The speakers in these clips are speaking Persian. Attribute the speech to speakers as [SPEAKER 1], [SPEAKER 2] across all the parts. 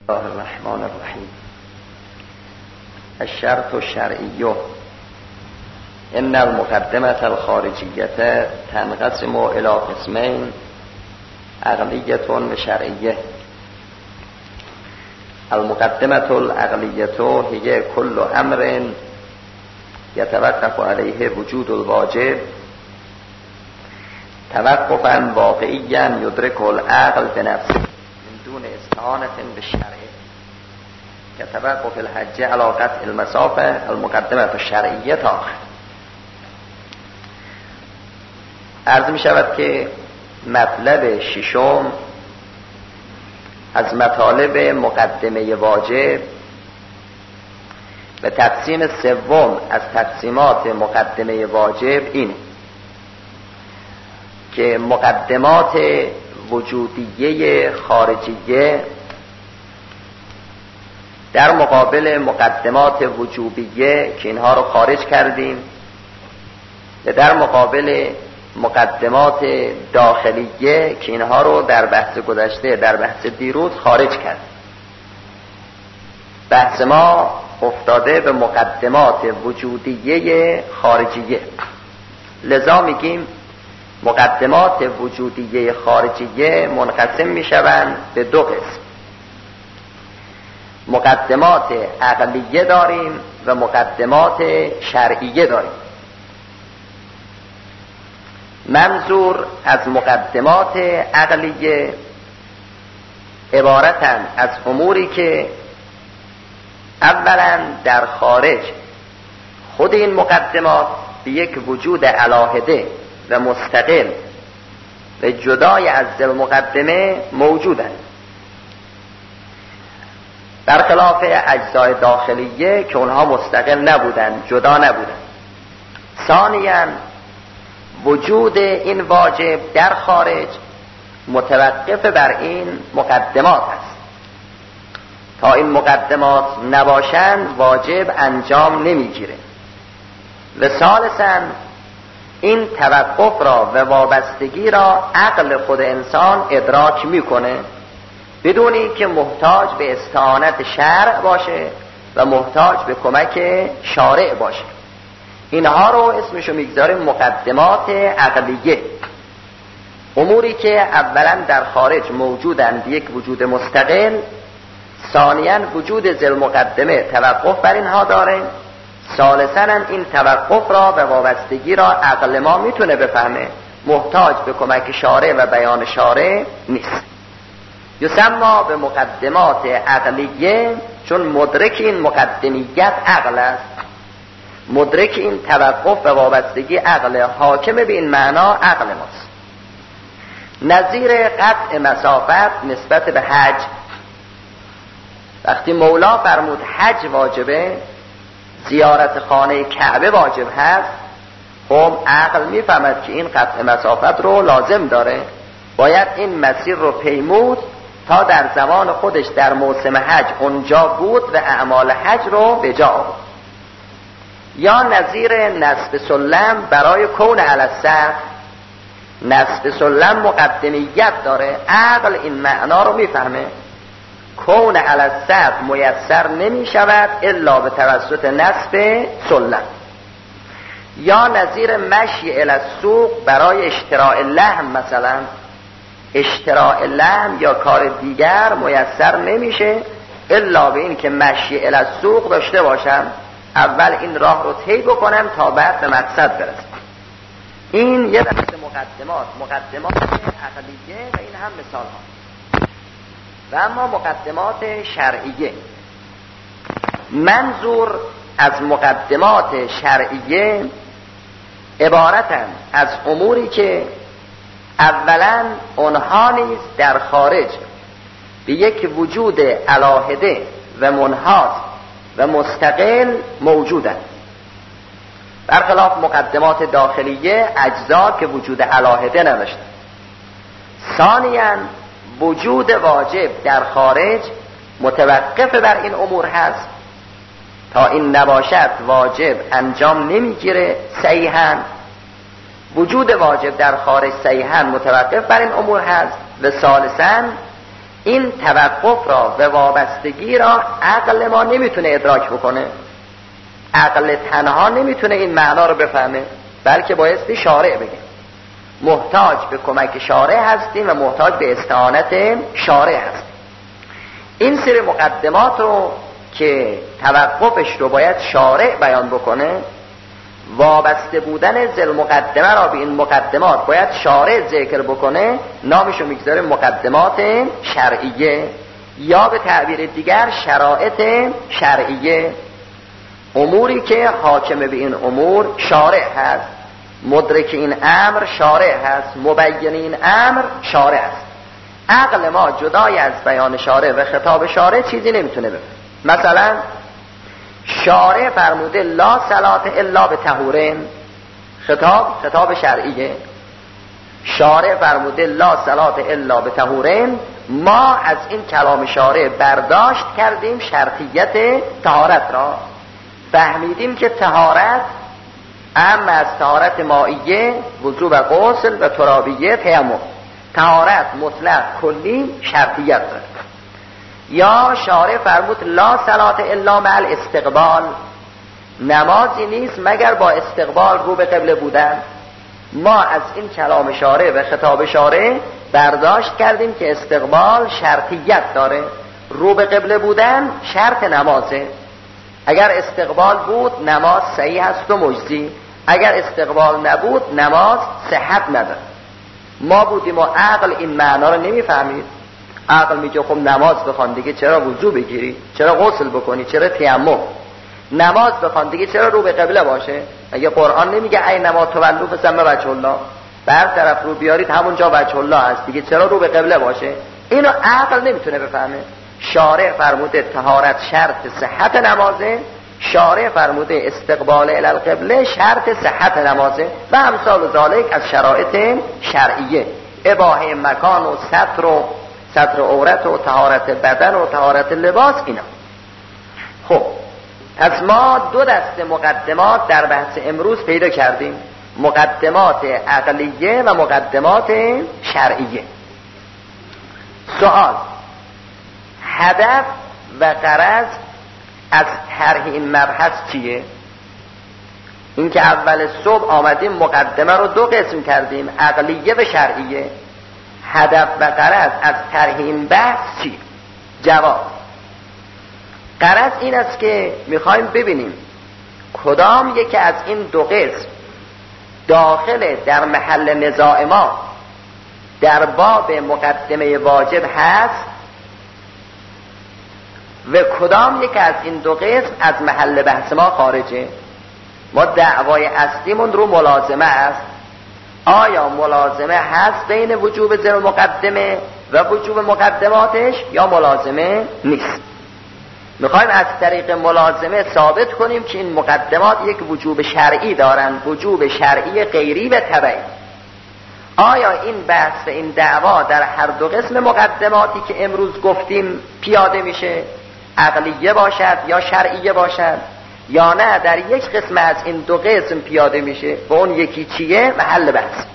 [SPEAKER 1] الله الرحمن الرحیم. الشرط الشرعی ان المقدمة الخارجیة تنقسم الى قسمین عقلیة و شرعیه. المقدمة العقلیة هي كل امر يتوقف عليه وجود الواجب توقفا واقعیا يدرك العقل بنفسه من دون استعانة بالشرع كتوقف الحج على قطع المسافة المقدمة الشرعیه تا آخر. عرض می شود که مطلب ششم از مطالب مقدمه واجب و تقسیم سوم از تقسیمات مقدمه واجب این که مقدمات وجودیه خارجیه در مقابل مقدمات وجوبیه که اینها رو خارج کردیم و در مقابل مقدمات داخلیه که اینها رو در بحث گذشته در بحث دیروز خارج کرد. بحث ما افتاده به مقدمات وجودیه خارجیه، لذا میگیم مقدمات وجودیه خارجیه منقسم میشوند به دو قسم. مقدمات عقلیه داریم و مقدمات شرعیه داریم. منظور از مقدمات عقلیه عبارتند از اموری که اولا در خارج خود این مقدمات به یک وجود علاهده و مستقل و جدای از مقدمه موجودند، برخلاف اجزای داخلیه که اونها مستقل نبودند، جدا نبودند. ثانیاً وجود این واجب در خارج متوقف بر این مقدمات است. تا این مقدمات نباشند واجب انجام نمیگیره. و ثالثاً این توقف را و وابستگی را عقل خود انسان ادراک میکنه بدون اینکه محتاج به استعانت شرع باشه و محتاج به کمک شارع باشه. اینها رو اسمشو میگذاریم مقدمات عقلیه، اموری که اولا در خارج موجودند یک وجود مستقل، ثانیاً وجود ذل مقدمه توقف بر اینها داره، ثالثاً این توقف را و وابستگی را عقل ما میتونه بفهمه، محتاج به کمک شارع و بیان شارع نیست. یسمى به مقدمات عقلیه چون مدرک این مقدمیت عقل است، مدرک این توقف و وابستگی عقل، حاکم به این معنا عقل ماست. نظیر قطع مسافت نسبت به حج، وقتی مولا فرمود حج واجبه، زیارت خانه کعبه واجب هست، خب عقل میفهمد که این قطع مسافت رو لازم داره، باید این مسیر رو پیمود تا در زمان خودش در موسم حج اونجا بود و اعمال حج رو به جا آورد. یا نظیر نصب سلم برای کون علی السقف، نصب سلم مقدمیت داره، عقل این معنا رو میفهمه، کون علی السقف میسر نمی شود الا به توسط نصب سلم. یا نظیر مشی الی السوق برای اشتراء لحم، مثلا اشتراء لحم یا کار دیگر میسر نمیشه الا به این که مشی الی السوق داشته باشم، اول این راه رو طی بکنم تا بعد به مقصد برسم. این یه دسته مقدمات عقلیه و این هم مثال ها. و اما مقدمات شرعیه، منظور از مقدمات شرعیه عبارتند از اموری که اولا اونها نیز در خارج به یک وجود علاهده و منحاز و مستقل موجودند، برخلاف مقدمات داخلیه اجزا که وجود علاهده نداشتند. ثانیاً وجود واجب در خارج متوقف بر این امور هست، تا این نباشد واجب انجام نمیگیره صحیحاً. وجود واجب در خارج صحیحاً متوقف بر این امور هست. و ثالثاً این توقف را و وابستگی را عقل ما نمیتونه ادراک بکنه. عقل تنها نمیتونه این معنا رو بفهمه، بلکه بایستی شارع بگه. محتاج به کمک شارع هستیم و محتاج به استعانت شارع هستیم. این سری مقدمات رو که توقفش رو باید شارع بیان بکنه، وابسته بودن ذل مقدمه را به این مقدمات باید شارع ذکر بکنه، نامشو میگذاره مقدمات شرعیه، یا به تعبیر دیگر شرائط شرعیه. اموری که حاکم به این امور شارع هست، مدرک این امر شارع هست، مبین این امر شارع است. عقل ما جدای از بیان شارع و خطاب شارع چیزی نمیتونه بفهمه. مثلا شارع فرموده لا صلات الا به طهورین، خطاب شرعیه. شارع فرموده لا صلات الا به طهورین، ما از این کلام شارع برداشت کردیم شرطیت طهارت را، فهمیدیم که طهارت اما از طهارت مائیه وضو و غسل و ترابیه تیمم، طهارت مطلق کلی شرطیت دارد. یا شارع فرمود لا صلات الا مع الاستقبال، نمازی نیست مگر با استقبال رو به قبله بودن. ما از این کلام شارع و خطاب شارع برداشت کردیم که استقبال شرطیت داره، رو به قبله بودن شرط نمازه. اگر استقبال بود نماز صحیح است و مجزی، اگر استقبال نبود نماز صحت نداره. ما بودیم و عقل این معنا رو نمیفهمید. عقل میگه خب نماز بخوان دیگه چرا وضو بگیری، چرا غسل بکنی، چرا تیمم، نماز بخوان دیگه چرا رو به قبله باشه. اگه قرآن نمیگه ای نما تولوا فثم وجه الله، بر طرف رو بیارید همونجا وجه الله هست دیگه چرا رو به قبله باشه. اینو عقل نمیتونه بفهمه. شارع فرموده طهارت شرط صحت نمازه، شارع فرموده استقبال الی القبله شرط صحت نمازه و امثال ذالک از شرایط شرعیه، اباحه مکان و ستر عورت و طهارت بدن و طهارت لباس. اینا خب پس ما دو دسته مقدمات در بحث امروز پیدا کردیم، مقدمات عقلیه و مقدمات شرعیه. سوال: هدف و غرض از طرح این مبحث چیه؟ این که اول صبح آمدیم مقدمه رو دو قسم کردیم، عقلیه و شرعیه. هدف و غرض از طرح این بحث چیه؟ جواب: غرض این است که میخوایم ببینیم کدام یکی از این دو قسم داخل در محل نزاع ما در باب مقدمه واجب هست و کدام یک از این دو قسم از محل بحث ما خارجه. ما دعوای اصلیمون رو ملازمه است. آیا ملازمه هست بین وجوب ذل مقدمه و وجوب مقدماتش یا ملازمه نیست؟ میخوایم از طریق ملازمه ثابت کنیم که این مقدمات یک وجوب شرعی دارن، وجوب شرعی غیری و تبعی. آیا این بحث و این دعوا در هر دو قسم مقدماتی که امروز گفتیم پیاده میشه، عقلیه باشد یا شرعیه باشد، یا نه در یک قسم از این دو قسم پیاده میشه و اون یکی چیه؟ محل بحث.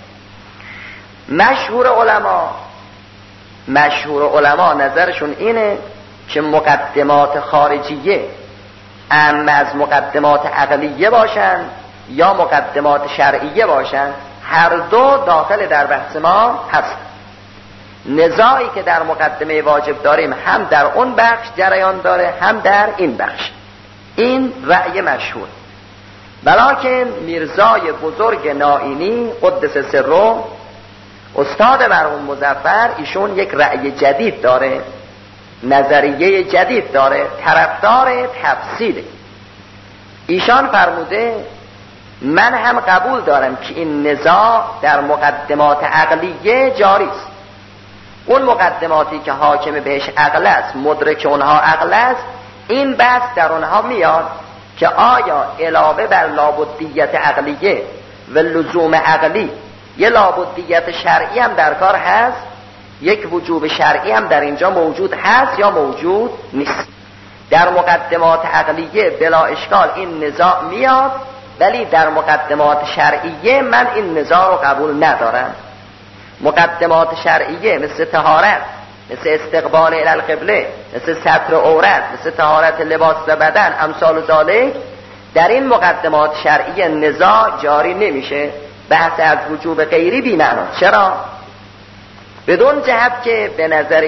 [SPEAKER 1] مشهور علما نظرشون اینه که مقدمات خارجیه اما از مقدمات عقلیه باشن یا مقدمات شرعیه باشن، هر دو داخل در بحث ما هست. نزاعی که در مقدمه واجب داریم هم در اون بخش جریان داره هم در این بخش. این رأی مشهور. بلکه میرزای بزرگ نائینی قدس سره، استاد مرحوم مظفر، ایشون یک رأی جدید داره، نظریه جدید داره، طرفدار تفصیله. ایشان فرموده من هم قبول دارم که این نزاع در مقدمات عقلیه جاری است. اون مقدماتی که حاکم بهش عقل است، مدرک اونها عقل است، این بحث در اونها میاد که آیا علاوه بر لابدیت عقلیه و لزوم عقلی یه لابدیت شرعی هم در کار هست، یک وجوب شرعی هم در اینجا موجود هست یا موجود نیست. در مقدمات عقلیه بلا اشکال این نزاع میاد، ولی در مقدمات شرعیه من این نزاع رو قبول ندارم. مقدمات شرعیه مثل طهارت مثل استقبال الی القبله، مثل ستر عورت، مثل طهارت لباس و بدن، امثال ذالک، در این مقدمات شرعی نزاع جاری نمیشه. بحث از وجوب غیری بی معنا. چرا؟ بدون جهت که به نظر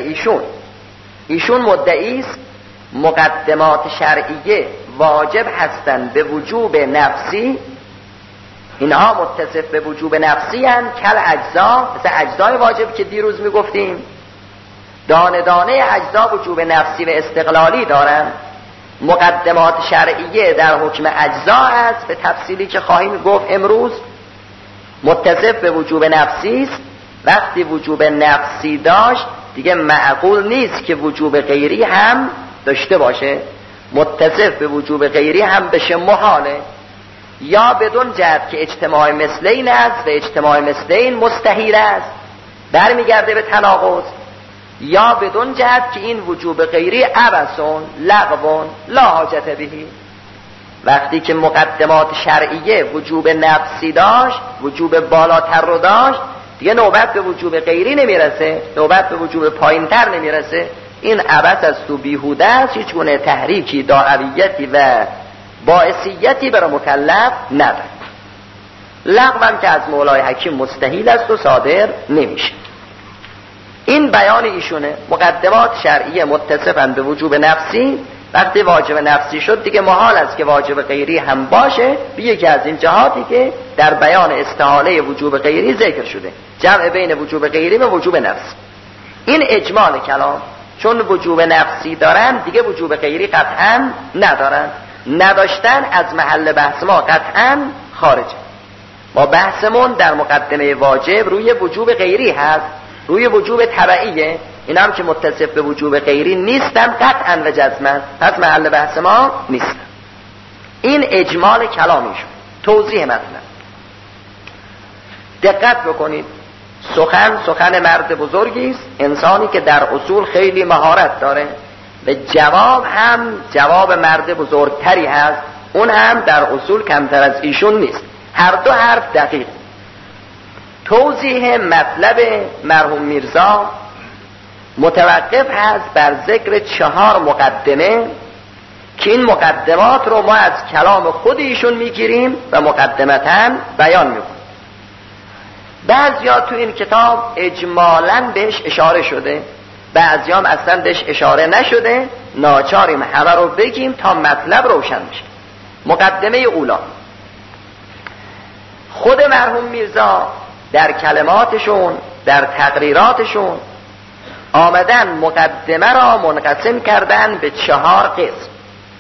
[SPEAKER 1] ایشون مدعی است مقدمات شرعیه واجب هستند به وجوب نفسی، اینها متصف به وجوب نفسی هستند، کل اجزا، مثل اجزای واجب که دیروز میگفتیم دانه دانه اجزا وجوب نفسی و استقلالی دارند. مقدمات شرعیه در حکم اجزا است، به تفصیلی که خواهیم گفت امروز، متصف به وجوب نفسی است. وقتی وجوب نفسی داشت دیگه معقول نیست که وجوب غیری هم داشته باشه. متصف به وجوب غیری هم بشه محاله، یا بدون جهت که اجتماع مثلین است و اجتماع مثلین مستحیل است، برمیگرده به تناقض، یا بدون جهت که این وجوب غیری عبثون لغوون لا حاجت بهی. وقتی که مقدمات شرعیه وجوب نفسی داشت، وجوب بالاتر رو داشت، دیگه نوبت به وجوب غیری نمیرسه، نوبت به وجوب پایینتر نمیرسه. این عبث از تو بیهوده است، هیچ گونه تحریکی، داعویتی و باعثیتی برای مکلف نداره. لغو هم که از مولای حکیم مستحیل است و صادر نمیشه. این بیان ایشونه. مقدمات شرعیه متصفن به وجوب نفسی، وقتی واجب نفسی شد دیگه محال است که واجب غیری هم باشه، به یکی از این جهاتی که در بیان استحاله وجوب غیری ذکر شده، جمع بین وجوب غیری و وجوب نفسی. این اجمال کلام، چون وجوب نفسی دارن دیگه وجوب غیری قطعا ندارن، نداشتن از محل بحث ما قطعا خارجه. ما بحثمون در مقدمه واجب روی وجوب غیری هست، روی وجوب تبعیه. این هم که متصف به وجوب غیری نیستن قطعا و جزمن، پس محل بحث ما نیستن. این اجمال کلامیشون. توضیح مطلب دقت بکنید. سخن مرد بزرگی است، انسانی که در اصول خیلی مهارت داره و جواب هم جواب مرد بزرگتری هست، اون هم در اصول کمتر از ایشون نیست. هر دو حرف دقیق. توضیح مطلب مرحوم میرزا متوقف هست بر ذکر 4 مقدمه که این مقدمات رو ما از کلام خود ایشون میگیریم و مقدمتاً بیان میکنیم. بعضیا تو این کتاب اجمالاً بهش اشاره شده، بعضیا هم اصلا بهش اشاره نشده، ناچاریم همه رو بگیم تا مطلب روشن بشه. مقدمه اولا، خود مرحوم میرزا در کلماتشون، در تقریراتشون آمدن مقدمه را منقسم کردن به 4 قسم.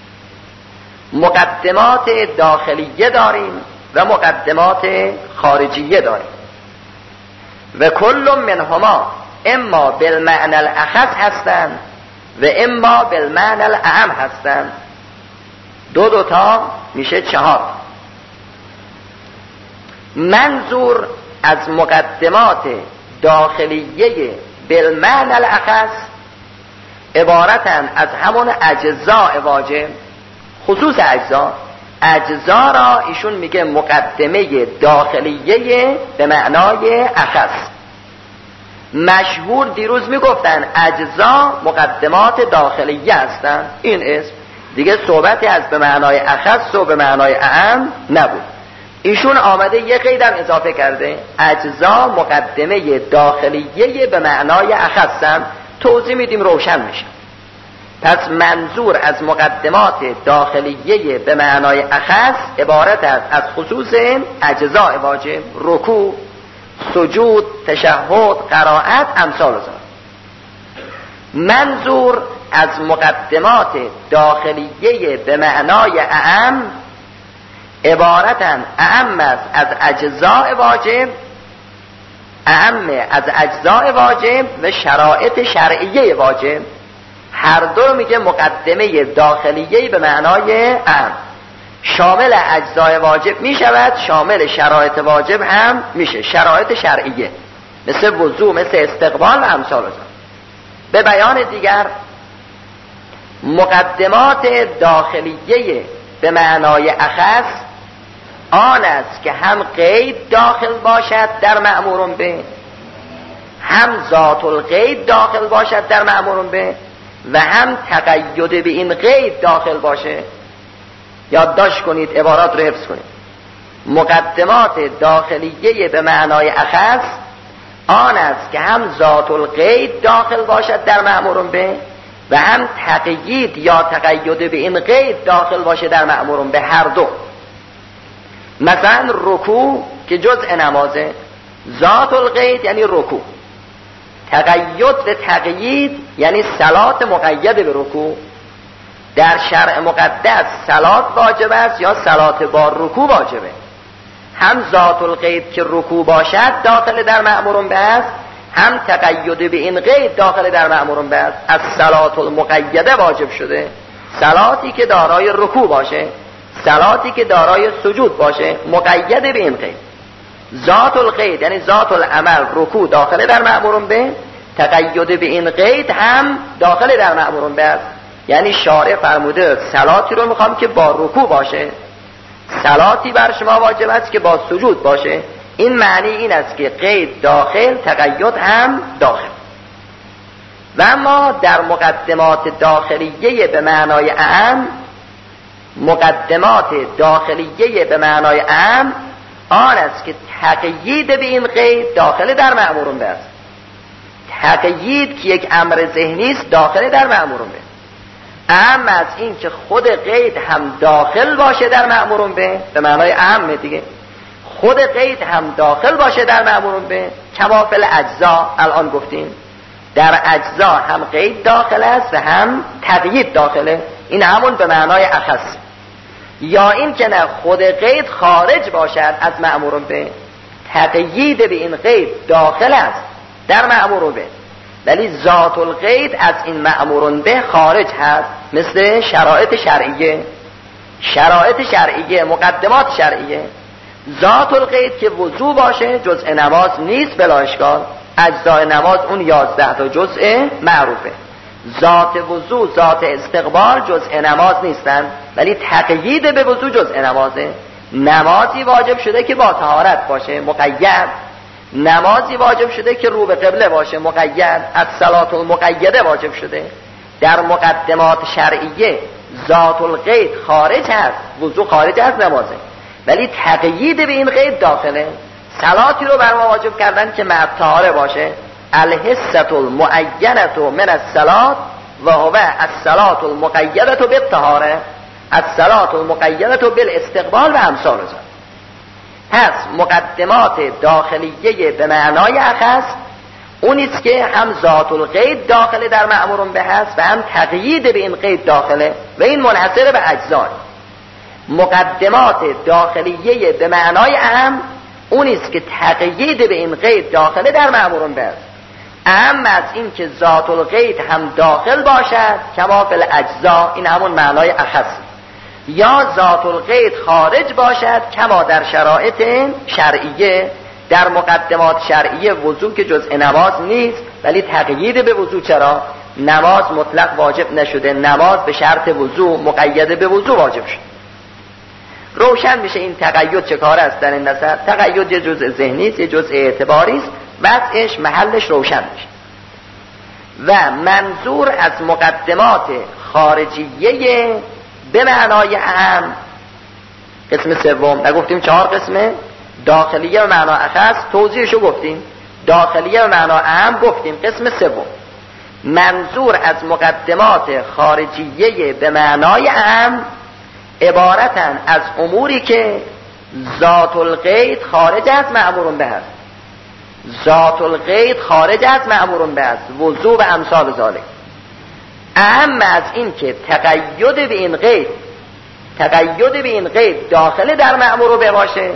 [SPEAKER 1] مقدمات داخلیه داریم و مقدمات خارجیه داریم و کل منهما اما بالمعنى الاخص هستند و اما بالمعنى الاعم هستند. دو تا میشه 4. منظور از مقدمات داخلیه بالمعنى الاخص عبارتن از همون اجزاء واجب، خصوص اجزا را ایشون میگه مقدمه داخلیه به معنای اخص. مشهور دیروز میگفتن اجزا مقدمات داخلیه هستن، این اسم دیگه صحبتی از به معنای اخص و به معنای اعم نبود. ایشون آمده یه قیدم اضافه کرده، اجزا مقدمه داخلیه به معنای اخصن. توضیح میدیم روشن میشه. پس منظور از مقدمات داخلیه به معنای اخص عبارت است از خصوص اجزاء واجب، رکوع، سجود، تشهد، قرائت، امثال ذلک. منظور از مقدمات داخلیه به معنای اعم عبارتن اعم است از اجزاء واجب، اعم از اجزاء واجب و شرایط شرعیه واجب. هر دو میگه مقدمه داخلیه به معنای اعم، شامل اجزاء واجب میشود، شامل شرایط واجب هم میشه، شرایط شرعیه مثل وضوء، مثل استقبال و امثال ذلک. به بیان دیگر مقدمات داخلیه به معنای اخص آن است که هم قید داخل باشد در مأمور به هم ذات القید داخل باشد در مأمور به و هم تقید به این قید داخل باشه. یادداشت کنید، عبارات رو حفظ کنید. مقدمات داخلیه به معنای اخص آن است که هم ذات القید داخل باشد در مأمور به و هم تقیید یا تقید به این قید داخل باشه در مأمور به، هر دو. مثلا رکوع که جزء نمازه، ذات القید یعنی رکوع، تقید به تقیید یعنی صلات مقید به رکوع. در شرع مقدس صلات واجب است یا صلات با رکوع واجبه. هم ذات القید که رکوع باشد داخل در مأمور به است، هم تقید به این قید داخل در مأمور به است. از صلات المقیده واجب شده صلاتی که دارای رکوع باشه، صلاتی که دارای سجود باشه، مقید به این قید. ذات القید یعنی ذات العمل رکوع داخل در مأمور به، تقید به این قید هم داخل در مأمور به است. یعنی شارع فرموده صلاتی رو میخوام که با رکوع باشه، صلاتی بر شما واجب است که با سجود باشه. این معنی این است که قید داخل، تقید هم داخل. و اما در مقدمات داخلیه به معنای اعم، مقدمات داخلیه به اعم آن است که تقیید به این قید داخل در مأمور به است. تقیید که یک امر ذهنی است داخل در مأمور به، اما از این که خود قید هم داخل باشه در مأمور به معنای اعم دیگه، خود قید هم داخل باشه در مأمور به، کما فی الاجزا. الان گفتیم در اجزا هم قید داخل است و هم تقیید داخله، این همون به معنای اخص. یا این که نه، خود قید خارج باشد از مأمور به، تقیید به این قید داخل است در مأمور به، ولی ذات القید از این مأمور به خارج هست. مثل شرایط شرعیه، شرایط شرعیه، مقدمات شرعیه. ذات القید که وضو باشه جزء نماز نیست بلا اشکال، اجزای نماز اون 11 تا جزء معروفه. ذات وضو، ذات استقبال جزء نماز نیستن، ولی تقیید به وضو جزء نمازه. نمازی واجب شده که با طهارت باشه، مقید. نمازی واجب شده که رو به قبله باشه، مقید. از صلات المقیده واجب شده. در مقدمات شرعیه ذات القید خارج هست، وضو خارج از نمازه، ولی تقیید به این قید داخله. صلاتی رو بر ما واجب کردن که مع طهاره باشه. الحصة المعینة من الصلاة و هو الصلاة المقیدة بالطهاره، الصلاة المقیدة بالاستقبال و امثال ذلک. پس مقدمات داخلیه به معنای اخص اونیست که هم ذات القید داخل در مأمور به هست و هم تقیید به این قید داخله و این منحصر به اجزای. مقدمات داخلیه به معنای اهم اونیست که تقیید به این قید داخل در مأمور به هست، اهم از این که ذات القید هم داخل باشد کما فی الاجزا، این همون معنای اخص. یا ذات القید خارج باشد کما در شرایط شرعیه. در مقدمات شرعیه وضو که جزء نماز نیست، ولی تقیید به وضو. چرا؟ نماز مطلق واجب نشده، نماز به شرط وضو مقید به وضو واجب شد. روشن میشه این تقید چه کار است در این نظر. تقید یه جزء ذهنی است، یه جزء اعتباری است، وضعش محلش روشن میشه. و منظور از مقدمات خارجیه به معنای اهم، قسم سوم نگفتیم 4 قسمه، داخلیه و معنا اخص توضیحشو گفتیم، داخلیه و معنا اهم گفتیم. قسم سوم منظور از مقدمات خارجیه به معنای اهم عبارتن از اموری که ذات القید خارج از مأمور به است، ذات القید خارج از مأمور به است، وضو و امثال ذالک. اهم از این که تقید به این قید، تقید به این قید داخل در مأمور به باشه،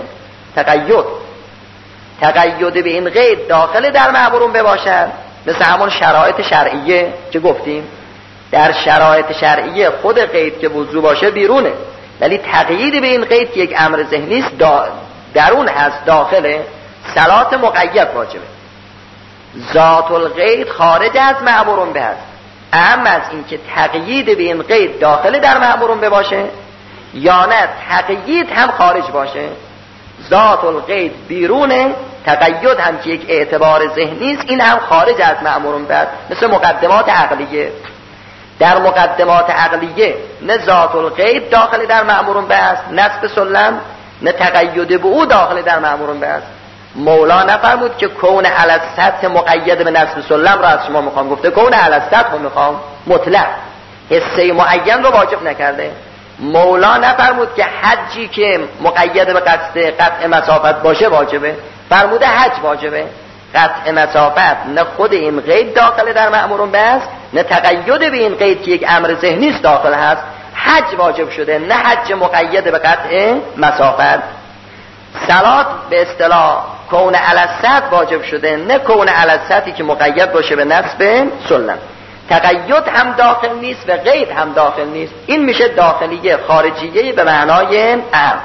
[SPEAKER 1] تقید به این قید داخل در مأمور به باشد، مثل همون شرایط شرعیه که گفتیم. در شرایط شرعیه خود قید که وضو باشه بیرونه، ولی تقیید به این قید که یک امر ذهنی است درون هست، داخله. صلات مقید واجبه. ذات القید خارج از مأمور به است، اما از این که تقیید به این قید داخل در مأمور به باشه یا نه تقیید هم خارج باشه. ذات القید بیرونه تقید هم که یک اعتبار ذهنی است، این هم خارج از مأمور به است. مثل مقدمات عقلیه، در مقدمات عقلیه نه ذات القید داخل در مأمور به است نصب سلم، نه تقید به او داخل در مأمور به است. مولا نفرمود که کون علی السطح مقید به نصب سلم را از شما میخوام، گفته کون علی السطح رو میخوام مطلق، حصه معین رو واجب نکرده. مولا نفرمود که حجی که مقید به قطع مسافت باشه واجبه، فرموده حج واجبه. قطع مسافت نه خود این قید داخل در مأمور به است، نه تقید به این قید که یک امر ذهنی است داخل هست. حج واجب شده، نه حج مقید به قطع مسافت. صلات به اصطلاح کون علی السطح واجب شده، نه کون علی السطحی که مقید باشه به نصب سلم. تقید هم داخل نیست و قید هم داخل نیست. این میشه داخلیه خارجیه به معنای عام.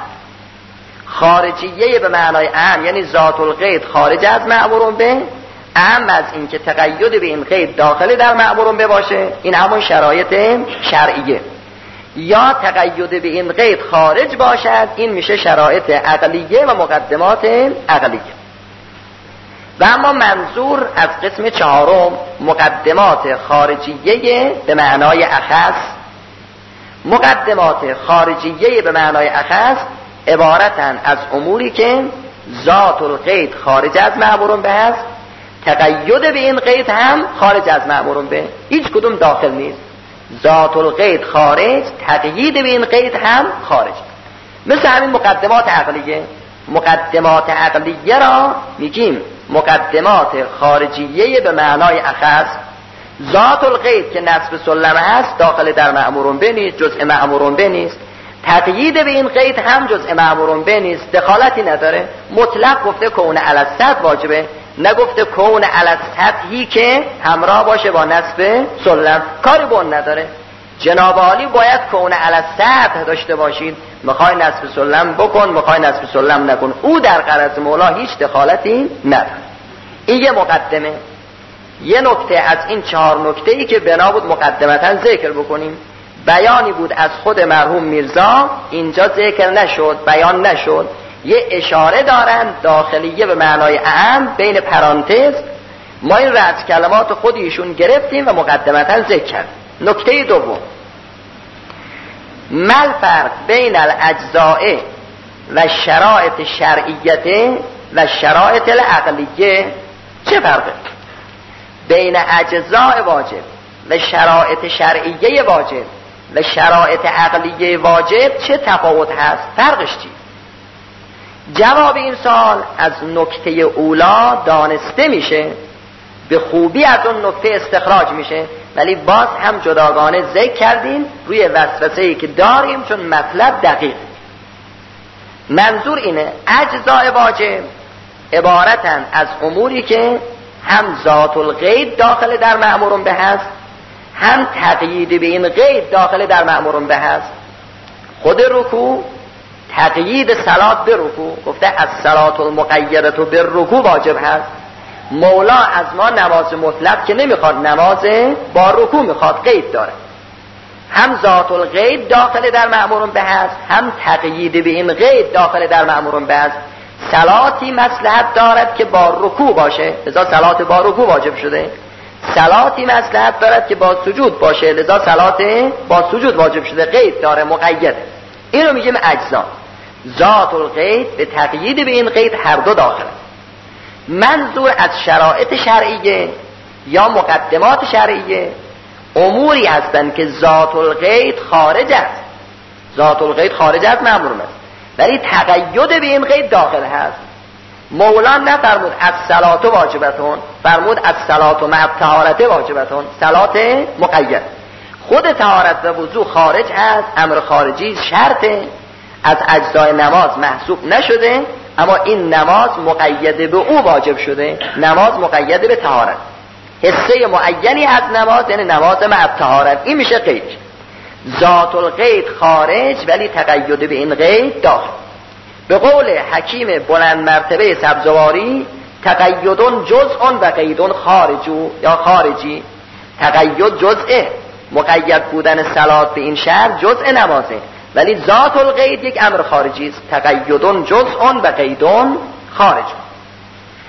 [SPEAKER 1] خارجیه به معنای عام یعنی ذات القید خارج از مأمور به، عام از این که تقید به این قید داخل در مأمور به باشه، این همون شرایط شرعیه. یا تقید به این قید خارج باشد، این میشه شرایط عقلیه و مقدمات عقلیه. و اما منظور از قسم چهارم مقدمات خارجیه به معنای اخص. مقدمات خارجیه به معنای اخص عبارتن از اموری که ذات القید خارج از مأمور به است، تقید به این قید هم خارج از مأمور به، هیچ کدوم داخل نیست. ذات القید خارج، تقیید به این قید هم خارج. مثل همین مقدمات عقلیه. مقدمات عقلیه را میگیم مقدمات خارجیه به معنای اخص. ذات القید که نصب سلم هست داخل در مأمور به نیست، جزء مأمور به نیست. تقیید به این قید هم جزء مأمور به نیست، دخالتی نداره. مطلق گفته کون علی السطح واجبه، نگفته کون علی السطحی که همراه باشه با نصب سلم، کاری به اون نداره. جناب عالی باید کون علی السطح داشته باشید، میخوای نصب سلم بکن، میخوای نصب سلم نکن، او در غرض مولا هیچ دخالتی نداره. این یه مقدمه. یه نکته از این 4 نکته‌ای که بنا بود مقدمتا ذکر بکنیم. بیانی بود از خود مرحوم میرزا، اینجا ذکر نشد، بیان نشد. یه اشاره دارن داخلیه به معنای اعم بین پرانتز. ما این رأس کلمات خود ایشون گرفتیم و مقدمتا ذکر کردیم. نکته دوم، مل فرق بین الاجزاء و شرایط شرعیته و شرایط العقلیه. چه فرقه بین اجزاء واجب و شرایط شرعیه واجب و شرایط عقلیه واجب؟ چه تفاوت هست؟ فرقش چی؟ جواب این سوال از نکته اولا دانسته میشه، به خوبی از اون نکته استخراج میشه، ولی باز هم جداگانه ذکر کردیم روی وسوسه‌ای که داریم چون مطلب دقیق. منظور اینه اجزاء واجب عبارتن از اموری که هم ذات القید داخل در مأمور به هست، هم تقیید به این قید داخل در مأمور به هست. خود رکوع، تقیید صلات به رکوع، گفته از صلات المقیدة به رکوع واجب هست. مولا از ما نماز مطلق که نمیخواد، نماز با رکوع میخواد، قید داره. هم ذات القید داخل در مأمور به هست، هم تقیید به این قید داخل در مأمور به هست. صلاتی مصلحت دارد که با رکوع باشه، لذا صلات با رکوع واجب شده. صلاتی مصلحت دارد که با سجود باشه، لذا صلات با سجود واجب شده، قید داره، مقیده. اینو میگیم اجزا. ذات القید به تقیید به این قید هر دو داخله. منظور از شرایط شرعیه یا مقدمات شرعیه اموری هستند که ذات القید خارج است. ذات القید خارج از مأمور است، ولی تقید به این قید داخل هست. مولا نفرمود از صلات واجبتون، فرمود از صلات مع طهارت واجبتون، صلات مقید. خود طهارت و وضو خارج هست، امر خارجی شرطه، از اجزای نماز محسوب نشده، اما این نماز مقید به او واجب شده، نماز مقید به طهارت. حصه معینی از نماز یعنی نماز مع طهارت، این میشه قید. ذات القید خارج ولی تقید به این قید داخل. به قول حکیم بلند مرتبه سبزواری تقیدون جزء و قیدون خارجو یا خارجی. تقید جزء، مقید بودن صلات به این شرط جزء نمازه، ولی ذات القید یک امر خارجی است. تقیدون جزء و قیدون خارج.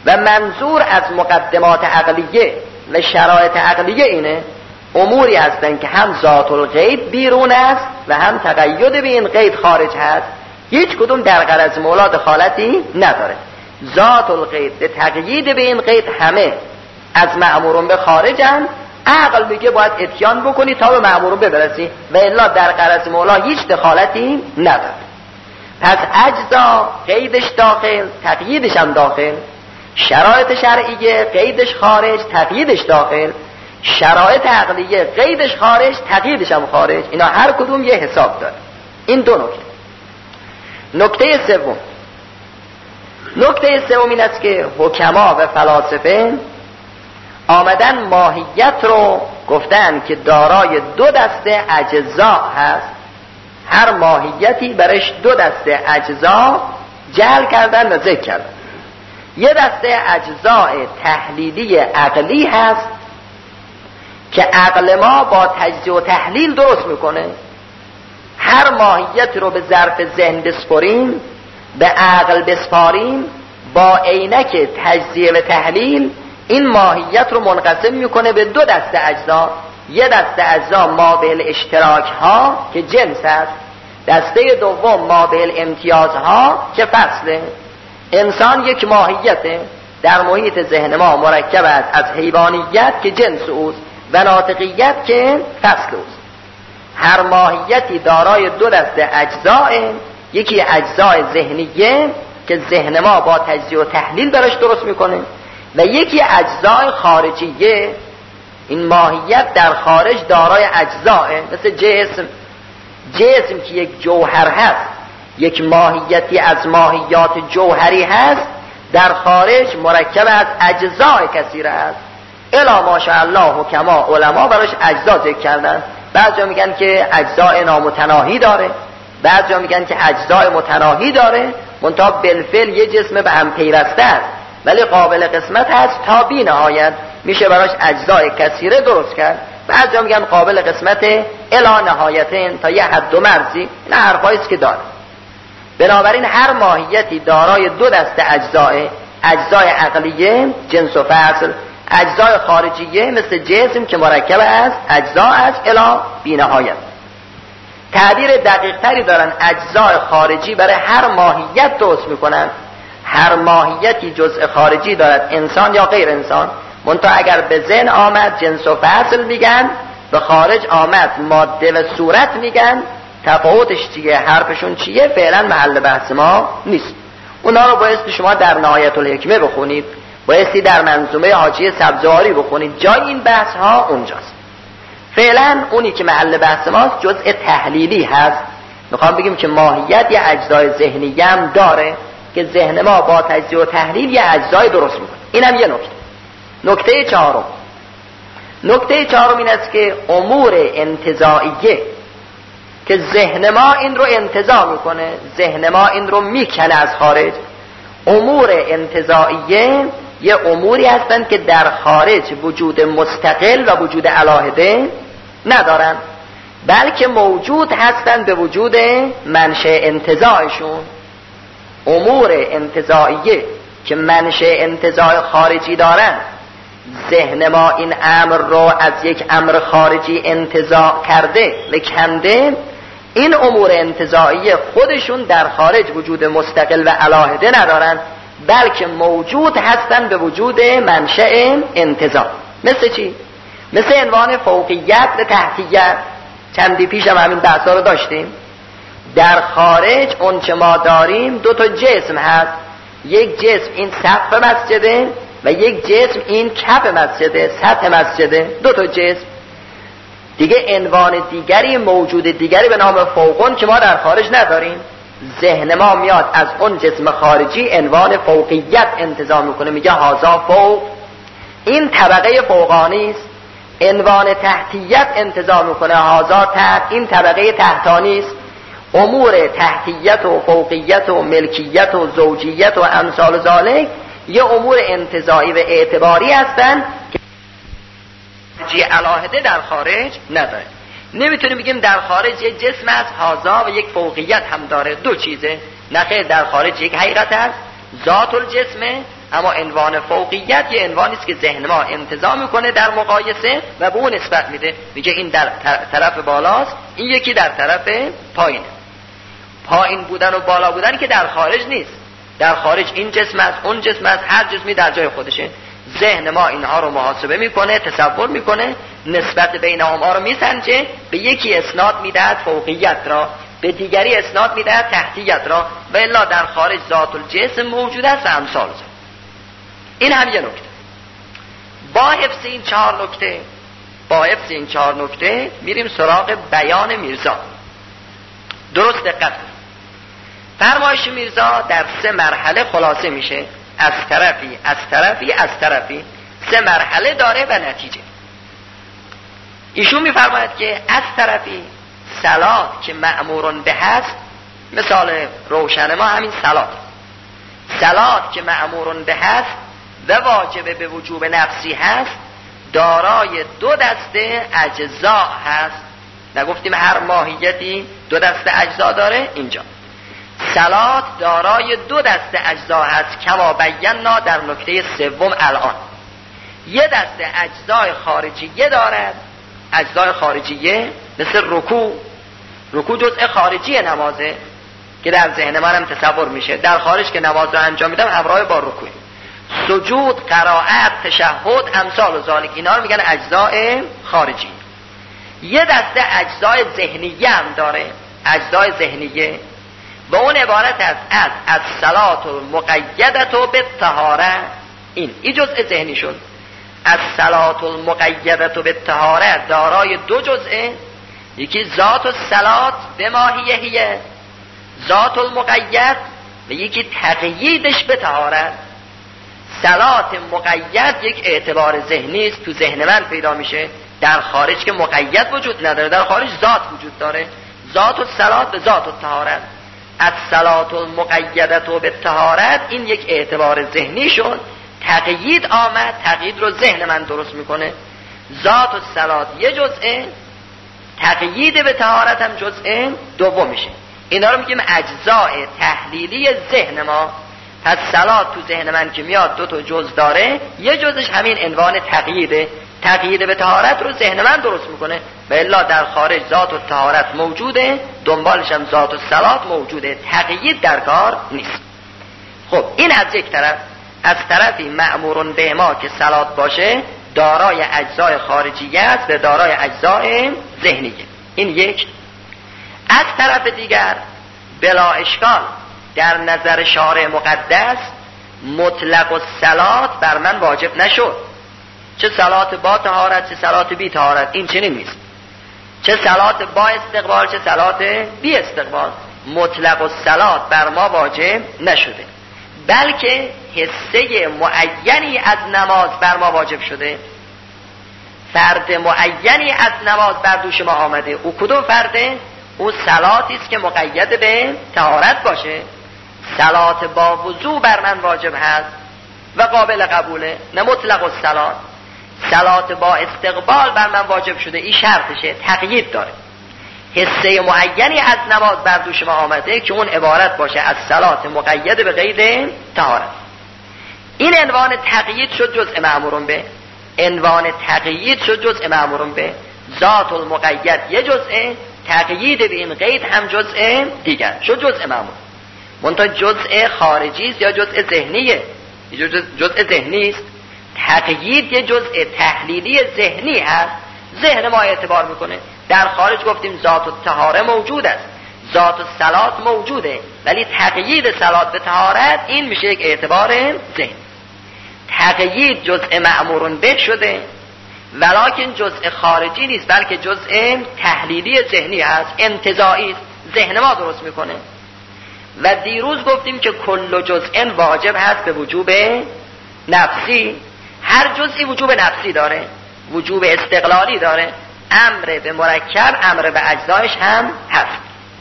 [SPEAKER 1] و منظور از مقدمات عقلیه و شرایط عقلیه اینه اموری هستن که هم ذات الغیب بیرون است و هم تقید به این قید خارج هست، هیچ کدوم در غرض مولا دخالتی نداره. ذات الغیب به تقیید به این قید همه از مأمورون به خارجن، عقل میگه باید اتیان بکنی تا به مأمورون برسی و الا در غرض مولا هیچ دخالتی نداره. پس اجزا قیدش داخل تقییدش هم داخل، شرایط شرعیه قیدش خارج تقییدش داخل، شرایط عقلیه قیدش خارج تقییدش هم خارج. اینا هر کدوم یه حساب داره. این دو نکته. نکته سوم این است که حکما و فلاسفه آمدن ماهیت رو گفتن که دارای دو دسته اجزا هست، هر ماهیتی برش دو دسته اجزا جعل کردن و ذکر کردن. یه دسته اجزاء تحلیلی عقلی هست که عقل ما با تجزیه و تحلیل درست میکنه. هر ماهیت رو به ظرف ذهن بسپاریم، به عقل بسپاریم، با عینک تجزیه و تحلیل این ماهیت رو منقسم میکنه به دو دسته اجزا. یه دسته اجزا مابعل اشتراک ها که جنس است، دسته دوم مابعل امتیاز ها که فصله. انسان یک ماهیته در محیط ذهن ما مرکب است از حیوانیت که جنس اوست و ناطقیت که فصل اوست. هر ماهیتی دارای دو دسته اجزاء، یکی اجزای ذهنیه که ذهن ما با تجزیه و تحلیل براش درست میکنه و یکی اجزای خارجیه. این ماهیت در خارج دارای اجزاء، مثل جسم که یک جوهر هست، یک ماهیتی از ماهیات جوهری هست، در خارج مرکب از اجزای کثیره است. الا ماشاءالله حکما علما براش اجزا ذکر کردن. بعضیا میگن که اجزای نامتناهی داره، بعضیا میگن که اجزای متناهی داره، منتها بالفعل یه جسم به هم پیوسته است ولی قابل قسمت هست تا بی نهایت، میشه براش اجزای کثیره درست کرد. بعضیا میگن قابل قسمت الی نهایتین تا یه حد و مرزی. این حرفایی است که داره. بنابراین هر ماهیتی دارای دو دسته اجزای عقلیه جنس و فصل، اجزای خارجیه مثل جسم که مرکب است اجزا است الی بی نهایت. تعبیر دقیق تری دارن، اجزای خارجی برای هر ماهیت درست میکنن. هر ماهیتی جزء خارجی دارد، انسان یا غیر انسان. منتها اگر به ذهن آمد جنس و فصل میگن، به خارج آمد ماده و صورت میگن. تفاوتش چیه، حرفشون چیه، فعلا محل بحث ما نیست. اونا رو بایستی شما در نهایت الحکمه بخونید، بایستی در منظومه حاجی سبزواری بخونید، جای این بحث ها اونجاست. فعلا اونی که محل بحث ماست جزء تحلیلی هست. میخوام بگیم که ماهیت یه اجزای ذهنی هم داره که ذهن ما با تجزیه و تحلیل یه اجزای درست میکنه. اینم یه نکته. نکته چهارم این است که امور انتزاعیه که ذهن ما این رو انتزاع میکنه، ذهن ما این رو میکنه از خارج. امور انتزاعیه یه اموری هستند که در خارج وجود مستقل و وجود علاهده ندارن، بلکه موجود هستند به وجود منشأ انتزاعشون. امور انتزاعیه که منشأ انتزاع خارجی دارن، ذهن ما این امر رو از یک امر خارجی انتزاع کرده و کنده. این امور انتزاعیه خودشون در خارج وجود مستقل و علاهده ندارن، بلکه موجود هستن به وجود منشأ انتزاع. مثل چی؟ مثل عنوان فوقیت و تحتیت. چندی پیش هم همین بحثا رو داشتیم. در خارج اون چه ما داریم دو تا جسم هست، یک جسم این سقف مسجده و یک جسم این کف مسجده، سطح مسجده. دو تا جسم دیگه. عنوان دیگری، موجود دیگری به نام فوقون که ما در خارج نداریم. ذهن ما میاد از اون جسم خارجی عنوان فوقیت انتزاع میکنه، میگه هازا فوق، این طبقه فوقانی است. عنوان تحتیت انتزاع میکنه، هازا تحت، این طبقه تحتانی است. امور تحتیت و فوقیت و ملکیت و زوجیت و امثال ذالک یه امور انتزاعی و اعتباری هستن که علاهده در خارج نداره. نمیتونیم بگیم در خارج یک جسم از هازا و یک فوقیت هم داره، دو چیزه. نخیر، در خارج یک حقیقت هست، ذات الجسم اما عنوان فوقیت یه عنوانی است که ذهن ما انتزاع میکنه در مقایسه و به اون نسبت میده، میگه این در طرف بالاست، این یکی در طرف پایینه. پایین بودن و بالا بودن که در خارج نیست، در خارج این جسم است اون جسم است، هر جسمی در جای خودشه. ذهن ما اینها رو محاسبه میکنه، تصور میکنه، نسبت بین اونها رو میسنجه، به یکی اسناد میدهد فوقیت را، به دیگری اسناد میدهد تحتیت را، و الا در خارج ذات الجسم موجود است و امثال ذلک. این هم یه نکته. با حفظ این 4 نکته میریم سراغ بیان میرزا. درست دقت کنید. فرمایش میرزا در 3 مرحله خلاصه میشه، از طرفی 3 مرحله داره و نتیجه. ایشون میفرماید که از طرفی صلات که مأمورون به هست، مثال روشن ما همین صلات که مأمورون به هست و واجب به وجوب نفسی هست، دارای 2 دسته اجزا هست. نگفتیم هر ماهیتی 2 دسته اجزا داره؟ اینجا صلات دارای 2 دسته اجزا هست، کما بینا در نکته 3 الان. یه دسته اجزای خارجیه دارد. اجزای خارجیه مثل رکوع جزء خارجی نمازه که در ذهن منم تصور میشه، در خارج که نماز رو انجام میدم همراه با رکوع. سجود، قرائت، تشهد، امثال و ذالک، اینا رو میگن اجزای خارجی. یه دسته اجزای ذهنیه هم داره. اجزای ذهنیه و اون عبارت از الصلاة المقیدة بالطهارة. این جزء ذهنی شد. الصلاة المقیدة بالطهارة دارای 2 جزءه، یکی ذات الصلاة به ماهیه ذات المقید و یکی تقییدش به طهارت. صلات مقید یک اعتبار ذهنی است، تو ذهن من پیدا میشه، در خارج که مقید وجود نداره، در خارج ذات وجود داره. ذات الصلاة به ذات الطهارت. الصلاة المقیدة بالطهارت این یک اعتبار ذهنی شد. تقیید آمد، تقیید رو ذهن من درست میکنه. ذات الصلاة یه جزءه، تقیید به طهارت هم جزء دوم میشه. اینا رو میگیم اجزای تحلیلی ذهن ما. پس صلات تو ذهن من که میاد 2 تا جز داره، یه جزش همین عنوان تقییده. تقیید به طهارت رو ذهن من درست میکنه، و الا در خارج ذات و طهارت موجوده، دنبالش هم ذات و صلات موجوده، تقیید در کار نیست. خب این از یک طرف. از طرفی مأمورون به ما که صلات باشه دارای اجزای خارجیه است و دارای اجزای ذهنیه. این یک. از طرف دیگر بلا اشکال در نظر شارع مقدس مطلق الصلات بر من واجب نشد. چه صلات با طهارت چه صلات بی طهارت، این چنین نیست. چه صلات با استقبال چه صلات بی استقبال، مطلق الصلات بر ما واجب نشده، بلکه حصه معینی از نماز بر ما واجب شده. فرد معینی از نماز بر دوش ما آمده. او کدوم فرده؟ او صلاتی است که مقید به طهارت باشه. صلات با وضو بر من واجب هست و قابل قبوله، نه مطلق الصلات. صلات با استقبال بر من واجب شده، این شرطشه، تقیید داره. حصه معینی از نماز بر دوش ما آمده که اون عبارت باشه از صلات مقید به قید طهارت. این عنوان تقیید شد جزء مأمورون به. عنوان تقیید شد جزء مأمورون به. ذات المقید یه جزء، تقیید به این قید هم جزء دیگر شد جزء مأمور. منتها جزء خارجی است یا جزء ذهنیه؟ جزء ذهنی است. تقیید یه جزء تحلیلی ذهنی هست، ذهن ما اعتبار میکنه. در خارج گفتیم ذات الطهاره موجود است، ذات الصلات موجوده، ولی تقیید صلات به طهارت این میشه یک اعتبار ذهن. تقیید جزء مأمورون به شده، ولکن جزء خارجی نیست، بلکه جزء تحلیلی ذهنی هست، انتزاعی است، ذهن ما درست میکنه. و دیروز گفتیم که کل جزء واجب هست به وجوب نفسی. هر جزئی وجوب نفسی داره، وجوب استقلالی داره، امر به مرکب، امر به اجزایش هم هست.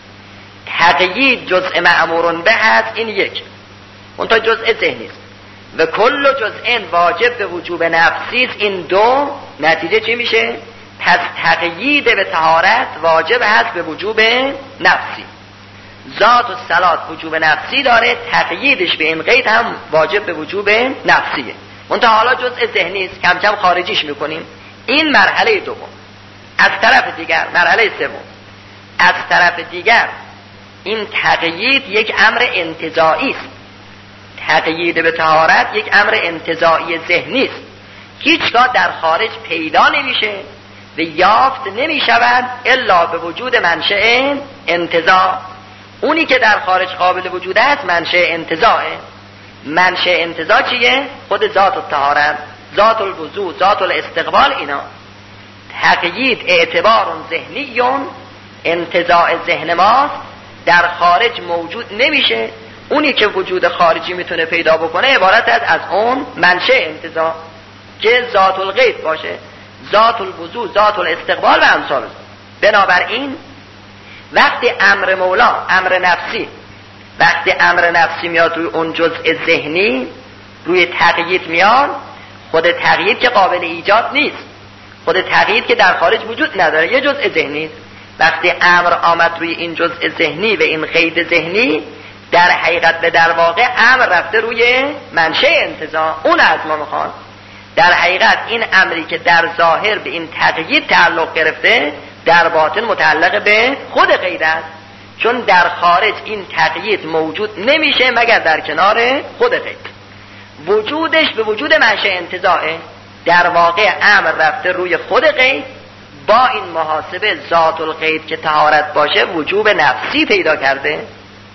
[SPEAKER 1] تقیید جزء مأمورون به هست، این یک، اون تا جزء ذهنی است. و کل جزء واجب به وجوب نفسی است، این دو. نتیجه چی میشه؟ پس تقیید به طهارت واجب هست به وجوب نفسی. ذات الصلات وجوب نفسی داره، تقییدش به این قید هم واجب به وجوب نفسیه. منتها حالا جزء ذهنی است، کم کم خارجیش میکنیم. این مرحله دوم. از طرف دیگر مرحله سوم، از طرف دیگر این تقیید یک امر انتزاعی است. تقیید به طهارت یک امر انتزاعی ذهنی است، هیچگاه در خارج پیدا نمیشه و یافت نمیشود الا به وجود منشأ انتزاع. اونی که در خارج قابل وجود است منشأ انتزاعه. منشأ انتزاع چیه؟ خود ذات الطهارت، ذات الوضوء، ذات الاستقبال. اینا تقیید اعتبار ذهنی، انتزاع ذهن ماست، در خارج موجود نمیشه. اونی که وجود خارجی میتونه پیدا بکنه عبارت از اون منشأ انتزاع که ذات الغیب باشه، ذات الوضوء، ذات الاستقبال و امثال. بنابراین وقتی امر مولا، امر نفسی، وقتی امر نفسی میاد روی اون جزء ذهنی، روی تقیید میاد، خود تقیید که قابل ایجاد نیست، خود تقیید که در خارج وجود نداره، یه جزء ذهنی. وقتی امر آمد روی این جزء ذهنی و این قید ذهنی، در حقیقت به در واقع امر رفته روی منشأ انتزاع. اون از ما میخواد. در حقیقت این امری که در ظاهر به این تقیید تعلق گرفته، در باطن متعلق به خود قید است، چون در خارج این تقیید موجود نمیشه مگر در کنار خود قید. وجودش به وجود منشأ انتزاعه. در واقع امر رفته روی خود قید، با این محاسبه ذات القید که طهارت باشه وجوب نفسی پیدا کرده.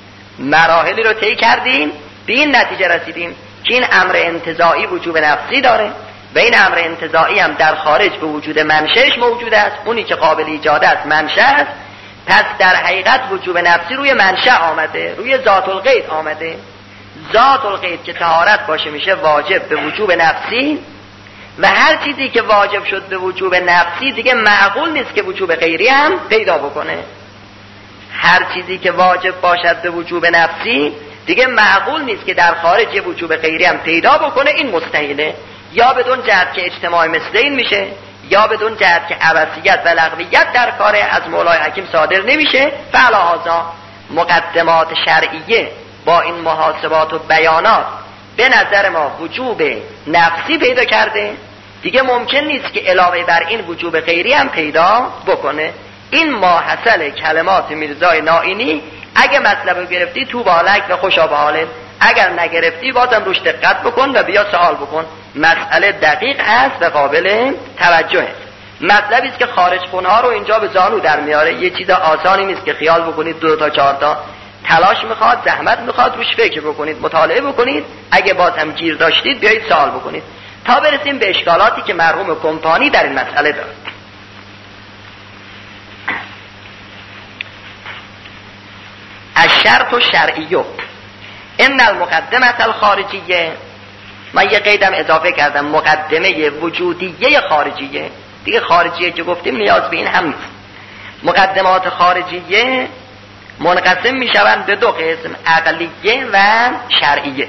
[SPEAKER 1] مراحلی رو طی کردیم، به این نتیجه رسیدیم که این امر انتزاعی وجوب نفسی داره و این امر انتزاعی هم در خارج به وجود منشأش موجود است. اونی که قابل ایجاد است منشأ است. پس در حقیقت وجوب نفسی روی منشأ آمده، روی ذات القید آمده. ذات القید که طهارت باشه میشه واجب به وجوب نفسی و هر چیزی که واجب شد به وجوب نفسی دیگه معقول نیست که وجوب غیری هم پیدا بکنه. هر چیزی که واجب باشد به وجوب نفسی دیگه معقول نیست که در خارج یه وجوب غیری هم پیدا بکنه. این مستحیله، یا بدون جهت که اجتماع مثل این میشه، یا بدون جهت که عبثیت و لغویت در کار از مولای حکیم صادر نمیشه. فعلاهذا مقدمات شرعیه با این محاسبات و بیانات به نظر ما وجوب نفسی پیدا کرده، دیگه ممکن نیست که علاوه بر این وجوب غیری هم پیدا بکنه. این ماحصل کلمات میرزای نائینی. اگه مطلب رو گرفتی تو بالک و خوشا به حالت، اگر نگرفتی بازم روش دقت بکن و بیا سوال بکن. مسئله دقیق است و قابل توجهه. مطلبی است که خارج خونها رو اینجا به زانو در میاره. یه چیز آسانی نیست که خیال بکنید 2 تا 4 تا. تلاش میخواد، زحمت میخواد، روش فکر بکنید، مطالعه بکنید. اگه باز هم گیر داشتید بیایید سوال بکنید تا برسیم به اشکالاتی که مرحوم کمپانی در این مسئله داره. الشرط الشرعیه ان المقدمه الخارجیه. من یه قیدم اضافه کردم، مقدمه وجودیه خارجیه. دیگه خارجیه که گفتیم نیاز به این هم نیست. مقدمات خارجیه منقسم میشوند به 2 قسم، عقلیه و شرعیه.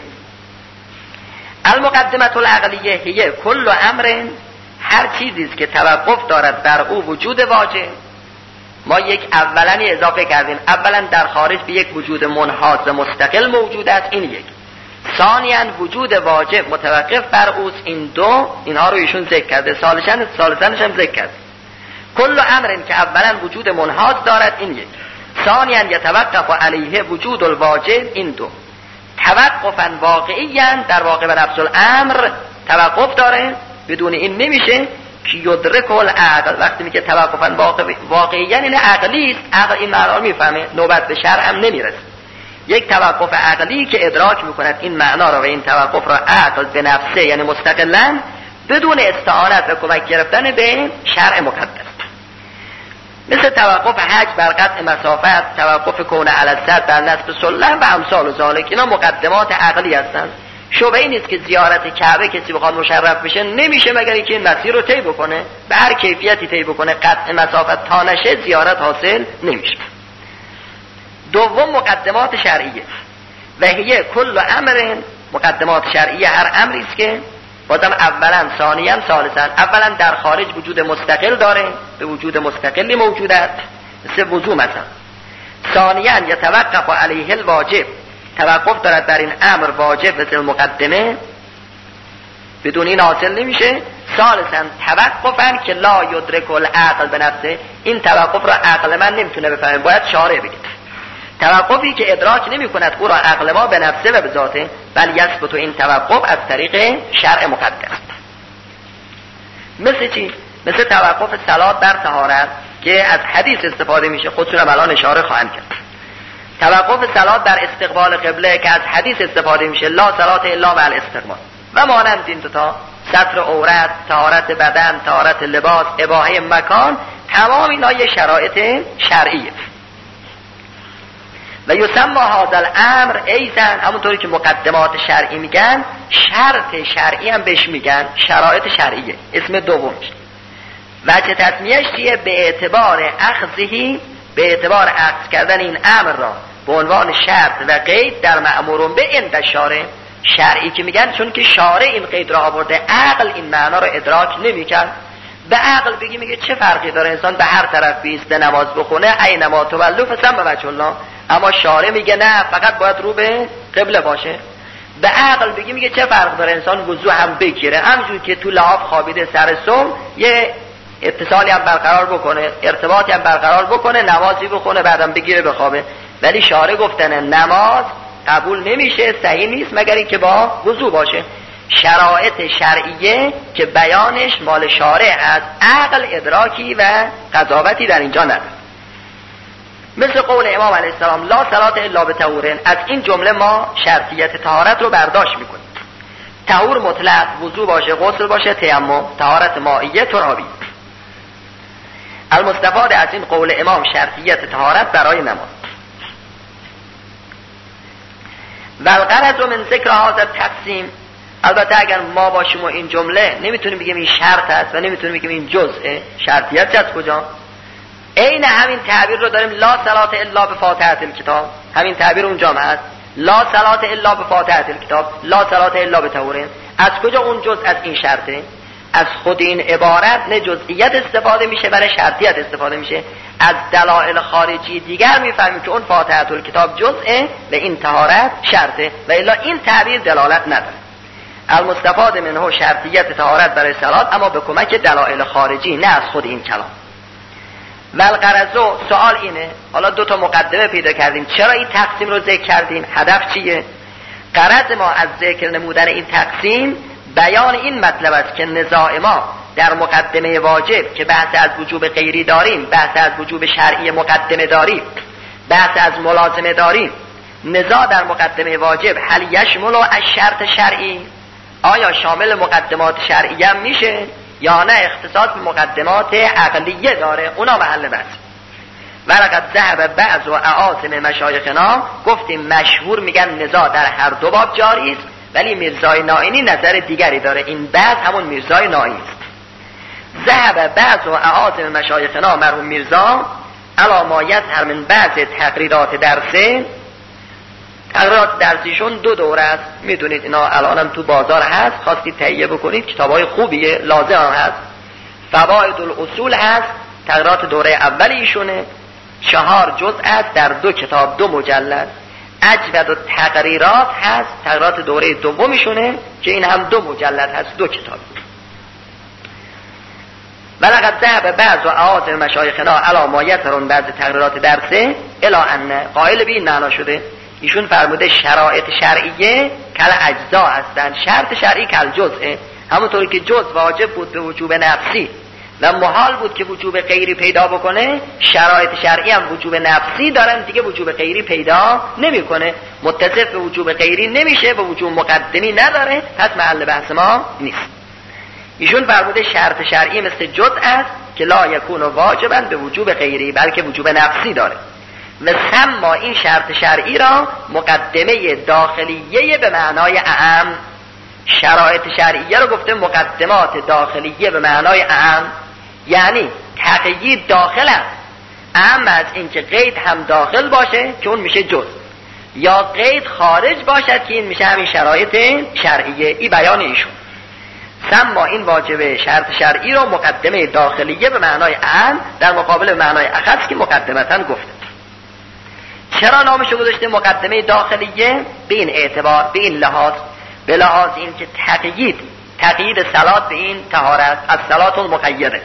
[SPEAKER 1] المقدمه العقلیه هی کل امر، هر چیزی است که توقف دارد بر او وجود واجب. ما یک اولنی اضافه کردیم. اولا در خارج به یک وجود منحاز و مستقل موجود است، این یک. ثانیاً وجود واجب متوقف بر اوست، این 2. اینها رو ایشون ذکر کرده، ثالثاًش هم ذکر کرده. کل امر که اولا وجود منحاز دارد، این یک. ثانیاً یتوقف علیه وجود الواجب، این 2. توقفاً واقعیاً در واقع به نفس الامر توقف داره، بدون این نمیشه که یدرک العقل. وقتی میگه توقفاً واقعیاً این عقلی است، عقل این معنا رو میفهمه، نوبت به شرع هم نمیرسه. یک توقف عقلی که ادراک میکند این معنا را و این توقف را عقل به نفسه یعنی مستقلاً بدون استعانت و کمک گرفتن به شرع مقدس، مثل توقف حج بر قطع مسافت، توقف کون علی الصد بر نصب سلم و امثال ذالک. اینا مقدمات عقلی هستند. شبهه نیست که زیارت کعبه کسی بخواد مشرف بشه نمیشه مگر اینکه این مسیر رو طی بکنه، به هر کیفیتی طی بکنه، قطع مسافت تا نشه زیارت حاصل نمیشه. دوم مقدمات شرعیه و هی کل امر، مقدمات شرعیه هر امری است که بازم اولا ثانیاً ثالثاً، اولا در خارج وجود مستقل داره، به وجود مستقلی موجود است، مثل وضو مثلا. ثانیاً یتوقف علیه الواجب، توقف دارد بر این امر واجب مثل مقدمه، بدون این حاصل نمیشه. ثالثاً توقفاً که لا یدرک العقل به نفسه، این توقف را عقل من نمیتونه بفهمه، باید شارع بگه. توقفی که ادراک نمی کند او را عقل ما به نفسه و به ذاته، بل یثبت این توقف از طریق شرع مقدس. مثل چی؟ مثل توقف صلات بر طهارت که از حدیث استفاده میشه، خودشون هم الان اشاره خواهند کرد. توقف صلات بر استقبال قبله که از حدیث استفاده میشه، لا صلات الا مع الاستقبال. و مانند این دوتا، ستر عورت، طهارت بدن، طهارت لباس، اباحه مکان، تمام اینا یه شرایط شرعیه. و یسمى هذا الامر ایضا، همونطوری که مقدمات شرعی میگن، شرط شرعی هم بهش میگن شرایط شرعیه، اسم دومش. وجه تسمیهش چیه؟ به اعتبار اخذهی، به اعتبار اخذ کردن این امر را به عنوان شرط و قید در مأمور به عند شارع. شرعی که میگن چون که شارع این قید را آورده، عقل این معنا را ادراک نمیکرد. به عقل بگی میگه چه فرقی داره انسان به هر طرف بیسته نماز بخونه، اینما تولوا فثم وجه الله. اما شارع میگه نه، فقط باید رو به قبله باشه. به عقل بگی میگه چه فرق داره انسان وضو هم بگیره، همونجور که تو لحاف خوابیده سر صبح یه اتصالی هم برقرار بکنه، ارتباطی هم برقرار بکنه، نمازی بخونه بعدم بگیره بخوابه. ولی شارع گفتن نماز قبول نمیشه، صحیح نیست مگر اینکه با وضو باشه. شرایط شرعیه که بیانش مال شارع، از عقل ادراکی و قضاوتی در اینجا نداره. مثل قول امام علیه السلام لا صلات الا بطهور، از این جمله ما شرطیت طهارت رو برداشت میکنیم. طهور مطلق، وضو باشه، غسل باشه، تیمم، طهارت مائیه، ترابی. المستفاد از این قول امام شرطیت طهارت برای نماز. و الغرض من ذکر هذا التقسیم، البته اگر ما باشیم و این جمله نمیتونیم بگیم این شرط است و نمیتونیم بگیم این جزء، شرطیت از کجا؟ عین همین تعبیر رو داریم لا صلات الا بفاتحه الکتاب، همین تعبیر اونجا هست، لا صلات الا بفاتحه الکتاب، لا صلات الا بطهور. از کجا اون جزء از این شرطه؟ از خود این عبارت نه جزئیت استفاده میشه، برای شرطیت استفاده میشه. از دلایل خارجی دیگر میفهمیم که اون فاتحه الکتاب جزءه و این طهارت شرطه، و الا این تعبیر دلالت نداره. المستفاد منه شرطیت طهارت برای صلات، اما به کمک دلایل خارجی، نه از خود این کلام. و الغرض، سوال اینه، حالا دو تا مقدمه پیدا کردیم، چرا این تقسیم رو ذکر کردیم؟ هدف چیه؟ غرض ما از ذکر نمودن این تقسیم بیان این مطلب است که نزاع ما در مقدمه واجب که بحث از وجوب غیری داریم، بحث از وجوب شرعی مقدمه داریم، بحث از ملازمه داریم، نزاع در مقدمه واجب هل یشمل از شرط شرعی، آیا شامل مقدمات شرعی هم میشه یا نه اختصاص به مقدمات عقلیه داره، اونا محل بحث. ولقد ذهب بعض و اعاصم مشایخنا، گفتیم مشهور میگن نزاع در هر دو باب جاری است، ولی میرزای نائینی نظر دیگری داره، این بعض همون میرزای نائینی است. ذهب بعض و اعاصم مشایخنا، مرحوم میرزا، علی ما یظهر من بعض تقریرات درسه، تقریرات درسیشون دو دوره است، میدونید اینا الانم تو بازار هست، خواستید تهیه بکنید، کتابای خوبیه، لازم هم هست. فواید الاصول هست، تقریرات دوره اولی ایشونه، 4 جزء است در 2 کتاب، 2 مجلد. اجود التقریرات هست، تقریرات دوره دومیشونه که این هم 2 مجلد هست، 2 کتاب. ولقد ذهب بعض و اعاصم مشایخنا علی ما یظهر بعض تقریرات درسه الی ان، قائل به این معنا شده، ایشون فرموده شرایط شرعیه کل اجزا هستند، شرط شرعی کل جزء، همونطوری که جزء واجب بود به وجوب نفسی و محال بود که وجوب غیری پیدا بکنه، شرایط شرعی هم وجوب نفسی دارن دیگه، وجوب غیری پیدا نمیکنه، متصف به وجوب غیری نمیشه، به وجوب مقدمی نداره، پس محل بحث ما نیست. ایشون فرموده شرط شرعی مثل جزء است که لا یکون واجبا به وجوب غیری، بلکه وجوب نفسی داره. و سما این شرط شرعی را مقدمه داخلیه به معنای اعم، شرایط شرعیه رو گفته مقدمات داخلیه به معنای اعم، یعنی تقیید داخل است، اعم از این که قید هم داخل باشه که اون میشه جزء، یا قید خارج باشد که این میشه همین شرایط شرعیه. این بیان ایشون. سما این واجبه شرط شرعی رو مقدمه داخلیه به معنای اعم در مقابل معنای اخص که مقدمتاً گفته. چرا نامشو گذاشته مقدمه داخلیه؟ به این اعتبار، به این لحاظ، به لحاظ این که تقیید صلات به این طهارت از صلات المقیده،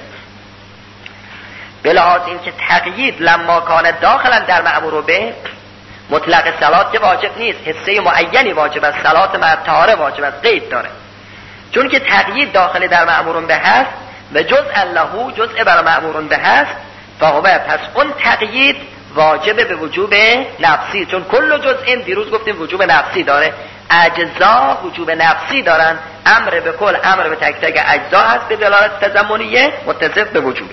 [SPEAKER 1] به لحاظ این که تقیید لما کان داخلا در مأمور به مطلق صلات که واجب نیست، حصه معینی واجب است، صلات مع طهاره واجب است، قید داره. چون که تقیید داخل در مأمور به هست و جزء له جزء برای مأمور به هست، فهو پس اون تقیید واجب به وجوب نفسی، چون کل جزء دیروز گفتیم وجوب نفسی داره، اجزا وجوب نفسی دارن، امر به کل امر به تک تک اجزا هست به دلالت تضمنیه متصف به وجوب،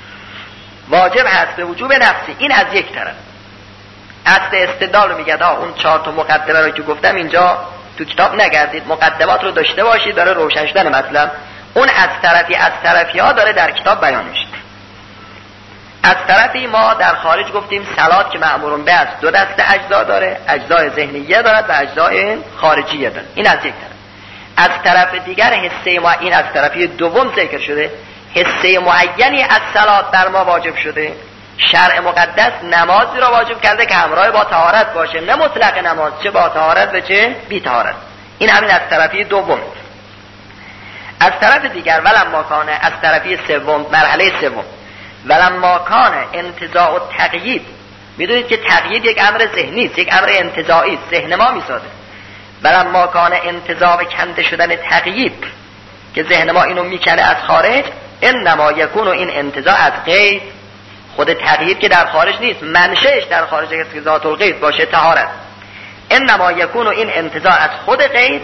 [SPEAKER 1] واجب هست به وجوب نفسی. این از یک طرف اصل استدلال رو میگه. اون 4 تا مقدمه رو که گفتم اینجا تو کتاب نگردید، مقدمات رو داشته باشید، داره روشن شدن مطلب. اون از طرفی ها داره در کتاب بیان میشه. از طرفی ما در خارج گفتیم صلات که مأمورون به است 2 دسته اجزا داره، اجزای ذهنیه دارد و اجزای خارجیه داره. این از یک طرف. از طرف دیگر حصه ما، این از طرفی دوم ذکر شده، حصه معینی از صلات بر ما واجب شده. شرع مقدس نمازی را واجب کرده که همراه با طهارت باشه، نه مطلق نماز، چه با طهارت و چه بی طهارت. این همین از طرفی دوم. از طرف دیگر ولما کان، از طرفی سوم، مرحله سوم، ولما کان انتزاع و تقیید. میدونید که تقیید یک امر ذهنی است، یک امر انتزاعی است، ذهن ما میسازه. ولما کان انتزاع و کنده شدن تقیید که ذهن ما اینو میکنه از خارج، انما یکون این انتزاع از غیر، خود تقیید که در خارج نیست، منشأش در خارج است که ذات الغیب باشه طهارت. انما یکون این انتزاع از خود غیر،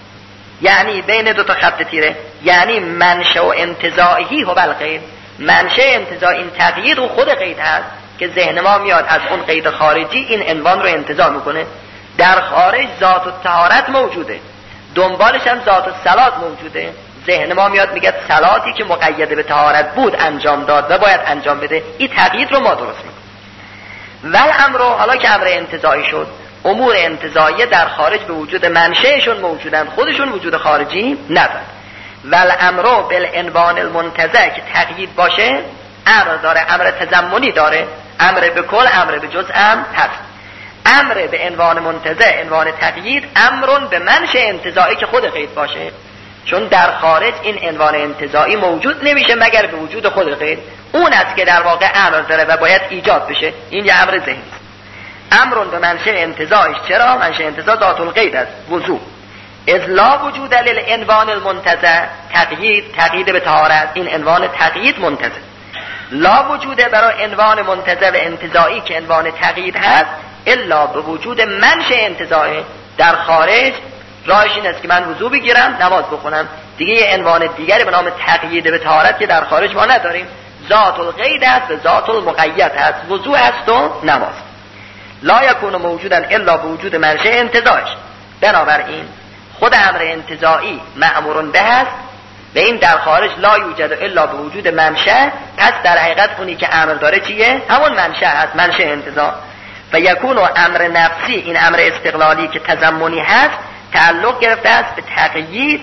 [SPEAKER 1] یعنی بین 2 تا خط تیره، یعنی منشأ و انتزاعی هو الغیر. منشأ انتزاع این تقیید و خود قید هست که ذهن ما میاد از اون قید خارجی این عنوان رو انتزاع میکنه. در خارج ذات الطهارت موجوده، دنبالش هم ذات الصلات موجوده. ذهن ما میاد میگه صلاتی که مقید به طهارت بود انجام داد و باید انجام بده، این تقیید رو ما درست میکنیم. ول امر، حالا که امر انتزاعی شد، امور انتزاعی در خارج به وجود منشأشون موجودن، خودشون وجود خارجی ندارن. ول امر بالعنوان المنتزع که تقیید باشه، امر داره، امر تضمنی داره، امر به کل امر به جزء هم هست. امر به عنوان منتزع، عنوان تقیید، امرون به منشأ انتزاعی که خود قید باشه، چون در خارج این عنوان انتزاعی موجود نمیشه مگر به وجود خود قید. اون است که در واقع امر داره و باید ایجاد بشه. این یه امر ذهنی است. امرون به منشأ انتزاعش، چرا؟ منشأ انتزاع ذات القید است، وضوع. اذ لا وجود للعنوان المنتزع، تقیید به طهارت، این عنوان تقیید منتزع. لا وجود برای عنوان منتزع و انتزاعی که عنوان تقیید هست، الا به وجود منشأ انتزاعی. در خارج راهش این است که من وضو بگیرم نماز بخونم، دیگه یه عنوان دیگری به نام تقیید به طهارت که در خارج ما نداریم. ذات القید است و ذات المقید است، وضو است و نماز. لا یکون موجودا الا به وجود منشأ انتزاعش. بنابراین خود امر انتزاعی مأمور به است و این در خارج لا یوجد الا به وجود منشأ. پس در حقیقت اونی که امر داره چیه؟ همون منشأ است، منشأ انتزاع. و یکون امر نفسی، این امر استقلالی که تضمنی هست، تعلق گرفته است به تقیید.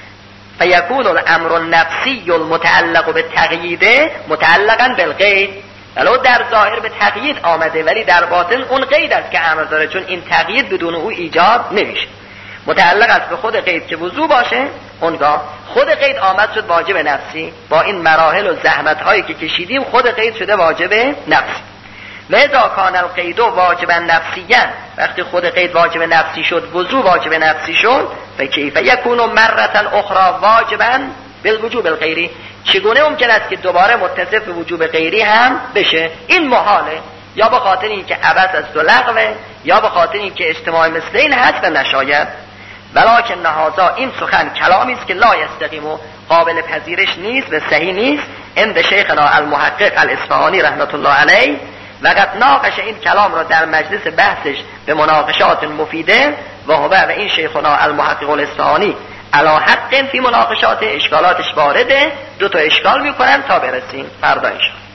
[SPEAKER 1] فیکون الامر النفسی المتعلق به تقیید متعلقا بالقید. ولو در ظاهر به تقیید آمده ولی در باطن اون قید است که امر داره، چون این تقیید بدون او ایجاد نمیشه. متعلق است به خود قید که وضو باشه، اونگاه خود قید آمد شد واجب نفسی. با این مراحل و زحمت هایی که کشیدیم خود قید شده واجب نفسی. لذا کان القید واجبا نفسیا، وقتی خود قید واجب نفسی شد، وضو واجب نفسی شد، فکیف یکون مرة اخرى واجبا بالوجوب الغیری، چگونه ممکن است که دوباره متصف به وجوب غیری هم بشه؟ این محاله، یا به خاطر اینکه عبث است و لغوه، یا به خاطر اینکه اجتماع مثل این هست و نشاید. ولکن هذا، این سخن کلامی است که لا یستقیم، قابل پذیرش نیست و صحیح نیست. عند شیخنا المحقق الاصفهانی رحمت الله علیه، وقت ناقش این کلام را در مجلس بحثش به مناقشات مفیده و این شیخنا المحقق الاصفهانی علی حق فی مناقشات، اشکالاتش وارده. 2 تا اشکال میکنن تا برسیم فردا انشاءالله.